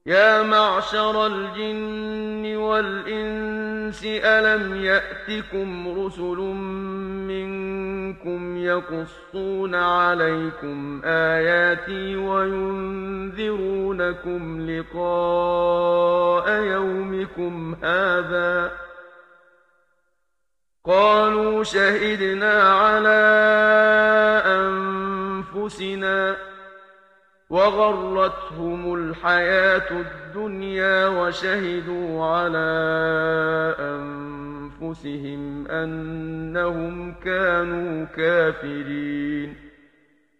يَا مَعْشَرَ الْجِنِّ وَالْإِنسِ أَلَمْ يَأْتِكُمْ رُسُلٌ مِّنكُمْ يَقُصُّونَ عَلَيْكُمْ آيَاتِي وَيُنذِرُونَكُمْ لِقَاءَ يَوْمِكُمْ هَٰذَا ۚ قَالُوا شَهِدْنَا عَلَىٰ أَنفُسِنَا ۖ وَغَرَّتْهُمُ الْحَيَاةُ الدُّنْيَا وَشَهِدُوا عَلَىٰ أَنفُسِهِمْ أَنَّهُمْ كَانُوا كَافِرِينَ